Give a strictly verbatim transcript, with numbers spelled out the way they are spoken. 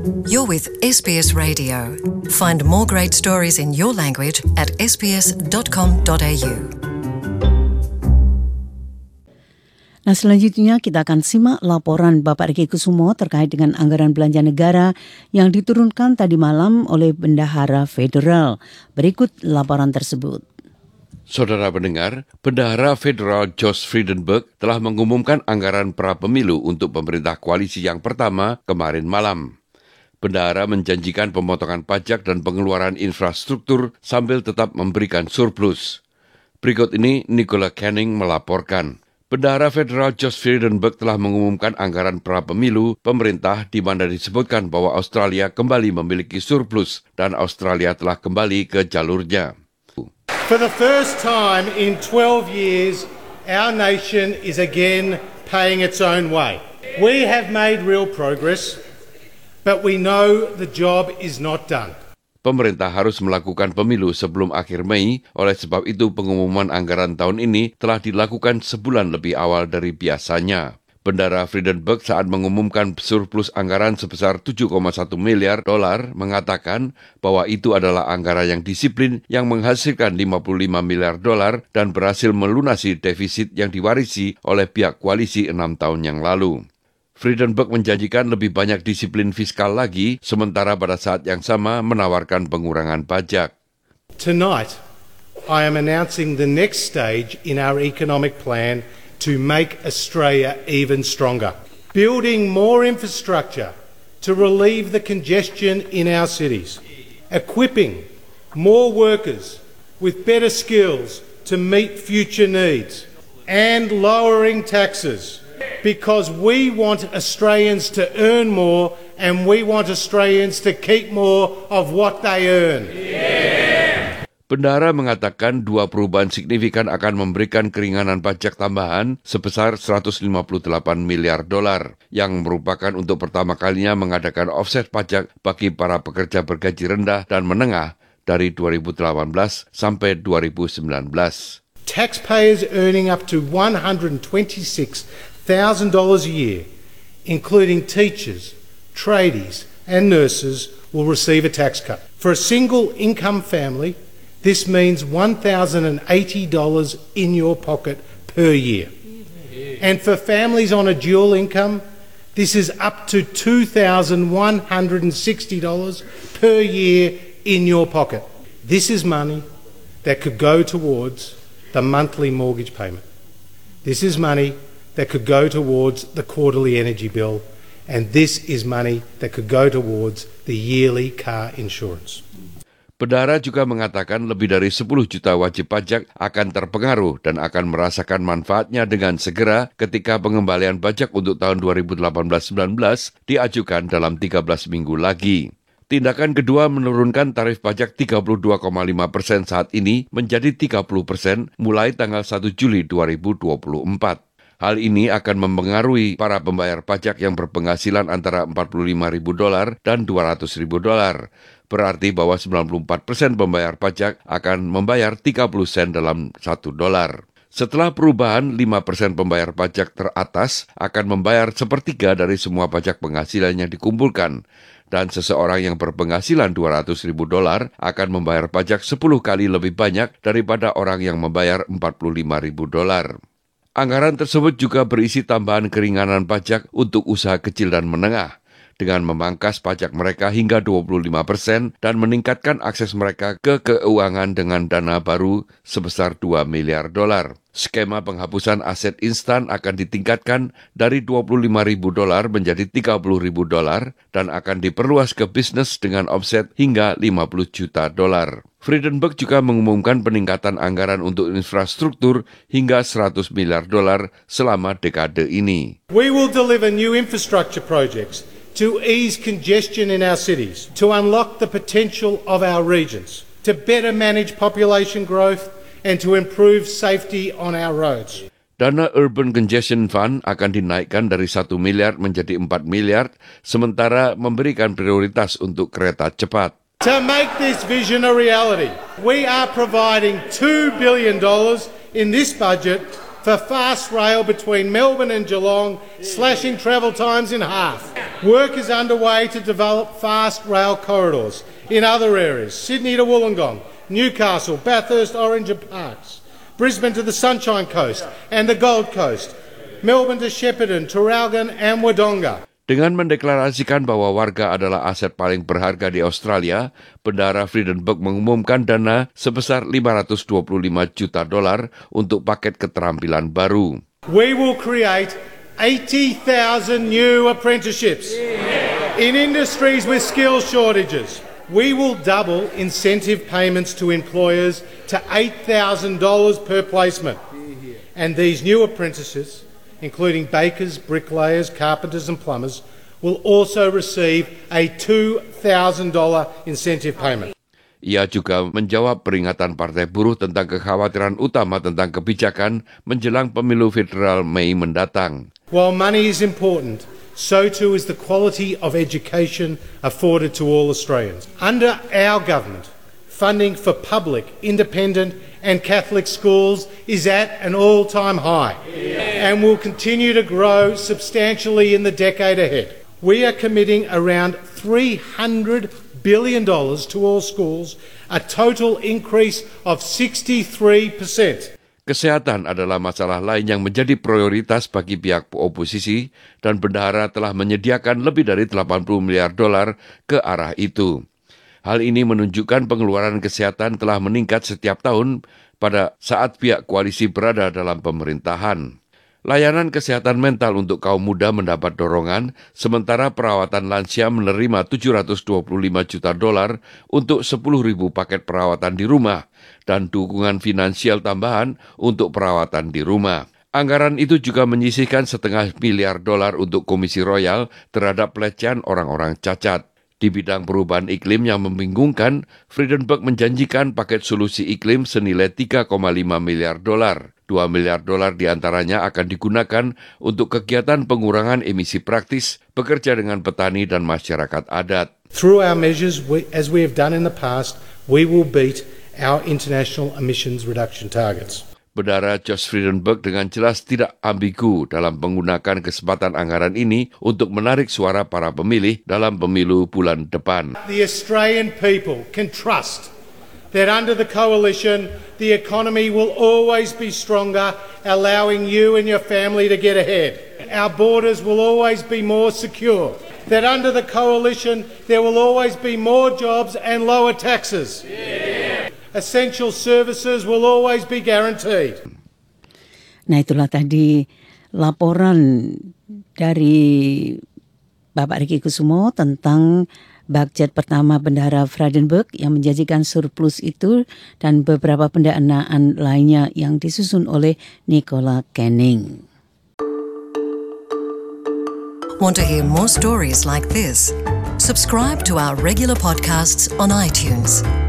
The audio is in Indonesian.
You're with S B S Radio. Find more great stories in your language at s b s dot com dot a u. Nah, selanjutnya kita akan simak laporan Bapak Riki Kusumo terkait dengan anggaran belanja negara yang diturunkan tadi malam oleh Bendahara Federal. Berikut laporan tersebut. Saudara pendengar, Bendahara Federal Josh Frydenberg telah mengumumkan anggaran pra-pemilu untuk pemerintah koalisi yang pertama kemarin malam. Bendahara menjanjikan pemotongan pajak dan pengeluaran infrastruktur sambil tetap memberikan surplus. Berikut ini Nicola Canning melaporkan. Bendahara Federal Josh Frydenberg telah mengumumkan anggaran pra-pemilu pemerintah di mana disebutkan bahwa Australia kembali memiliki surplus dan Australia telah kembali ke jalurnya. For the first time in twelve years, our nation is again paying its own way. We have made real progress, but we know the job is not done. Pemerintah harus melakukan pemilu sebelum akhir Mei, oleh sebab itu pengumuman anggaran tahun ini telah dilakukan sebulan lebih awal dari biasanya. Bendahara Frydenberg saat mengumumkan surplus anggaran sebesar tujuh koma satu miliar dolar mengatakan bahwa itu adalah anggaran yang disiplin yang menghasilkan lima puluh lima miliar dolar dan berhasil melunasi defisit yang diwarisi oleh pihak koalisi enam tahun yang lalu. Frydenberg menjanjikan lebih banyak disiplin fiskal lagi, sementara pada saat yang sama menawarkan pengurangan pajak. Tonight, I am announcing the next stage in our economic plan to make Australia even stronger. Building more infrastructure to relieve the congestion in our cities. Equipping more workers with better skills to meet future needs. And lowering taxes. Because we want Australians to earn more and we want Australians to keep more of what they earn. Yeah. Bendahara mengatakan dua perubahan signifikan akan memberikan keringanan pajak tambahan sebesar seratus lima puluh delapan miliar dolar yang merupakan untuk pertama kalinya mengadakan offset pajak bagi para pekerja bergaji rendah dan menengah dari dua ribu delapan belas sampai dua ribu sembilan belas. Taxpayers earning up to one hundred twenty-six thousand dollars a year, including teachers, tradies and nurses, will receive a tax cut. For a single income family, this means one thousand eighty dollars in your pocket per year. And for families on a dual income, this is up to two thousand one hundred sixty dollars per year in your pocket. This is money that could go towards the monthly mortgage payment. This is money that could go towards the quarterly energy bill, and this is money that could go towards the yearly car insurance. Bendahara juga mengatakan lebih dari sepuluh juta wajib pajak akan terpengaruh dan akan merasakan manfaatnya dengan segera ketika pengembalian pajak untuk tahun dua ribu delapan belas sembilan belas diajukan dalam tiga belas minggu lagi. Tindakan kedua menurunkan tarif pajak tiga puluh dua koma lima persen saat ini menjadi tiga puluh persen mulai tanggal satu Juli dua ribu dua puluh empat. Hal ini akan mempengaruhi para pembayar pajak yang berpenghasilan antara empat puluh lima ribu dolar dan dua ratus ribu dolar. Berarti bahwa sembilan puluh empat persen pembayar pajak akan membayar tiga puluh sen dalam satu dolar. Setelah perubahan, lima persen pembayar pajak teratas akan membayar sepertiga dari semua pajak penghasilan yang dikumpulkan. Dan seseorang yang berpenghasilan dua ratus ribu dolar akan membayar pajak sepuluh kali lebih banyak daripada orang yang membayar empat puluh lima ribu dolar. Anggaran tersebut juga berisi tambahan keringanan pajak untuk usaha kecil dan menengah, dengan memangkas pajak mereka hingga dua puluh lima persen dan meningkatkan akses mereka ke keuangan dengan dana baru sebesar dua miliar dolar. Skema penghapusan aset instan akan ditingkatkan dari dua puluh lima ribu dolar menjadi tiga puluh ribu dolar dan akan diperluas ke bisnis dengan offset hingga lima puluh juta dolar. Frydenberg juga mengumumkan peningkatan anggaran untuk infrastruktur hingga seratus miliar dolar selama dekade ini. We will deliver new infrastructure projects to ease congestion in our cities, to unlock the potential of our regions, to better manage population growth and to improve safety on our roads. Dana Urban Congestion Fund akan dinaikkan dari satu miliar menjadi empat miliar, sementara memberikan prioritas untuk kereta cepat. To make this vision a reality, we are providing two billion dollars in this budget for fast rail between Melbourne and Geelong, slashing travel times in half. Work is underway to develop fast rail corridors in other areas, Sydney to Wollongong, Newcastle, Bathurst, Orange and Parks, Brisbane to the Sunshine Coast and the Gold Coast, Melbourne to Shepparton, Traralgon and Wodonga. Dengan mendeklarasikan bahwa warga adalah aset paling berharga di Australia, Bendahara Frydenberg mengumumkan dana sebesar lima ratus dua puluh lima juta dolar untuk paket keterampilan baru. We will create eighty thousand new apprenticeships in industries with skill shortages. We will double incentive payments to employers to eight thousand dollars per placement. And these new apprentices, including bakers, bricklayers, carpenters and plumbers, will also receive a two thousand dollars incentive payment. Ia juga menjawab peringatan Partai Buruh tentang kekhawatiran utama tentang kebijakan menjelang pemilu federal Mei mendatang. While money is important, so too is the quality of education afforded to all Australians. Under our government, funding for public, independent and Catholic schools is at an all-time high and will continue to grow substantially in the decade ahead. We are committing around three hundred billion dollars to all schools, a total increase of sixty-three percent. Kesehatan adalah masalah lain yang menjadi prioritas bagi pihak oposisi dan Bendahara telah menyediakan lebih dari delapan puluh miliar dolar ke arah itu. Hal ini menunjukkan pengeluaran kesehatan telah meningkat setiap tahun pada saat pihak koalisi berada dalam pemerintahan. Layanan kesehatan mental untuk kaum muda mendapat dorongan, sementara perawatan lansia menerima tujuh ratus dua puluh lima juta dolar untuk sepuluh ribu paket perawatan di rumah dan dukungan finansial tambahan untuk perawatan di rumah. Anggaran itu juga menyisihkan setengah miliar dolar untuk Komisi Royal terhadap pelecehan orang-orang cacat. Di bidang perubahan iklim yang membingungkan, Frydenberg menjanjikan paket solusi iklim senilai tiga koma lima miliar dolar. dua miliar dolar diantaranya akan digunakan untuk kegiatan pengurangan emisi praktis, bekerja dengan petani dan masyarakat adat. Through our measures, we, as we have done in the past, we will beat our international emissions reduction targets. Bendahara Josh Frydenberg dengan jelas tidak ambigu dalam menggunakan kesempatan anggaran ini untuk menarik suara para pemilih dalam pemilu bulan depan. The Australian people can trust that under the coalition, the economy will always be stronger, allowing you and your family to get ahead. Our borders will always be more secure. That under the coalition, there will always be more jobs and lower taxes. Yeah. Essential services will always be guaranteed. Nah, itulah tadi laporan dari Bapak Riki Kusumo tentang Budget pertama Bendahara Frydenberg yang menjanjikan surplus itu dan beberapa pendanaan lainnya yang disusun oleh Nicola Canning. Want to hear more stories like this? Subscribe to our regular podcasts on iTunes.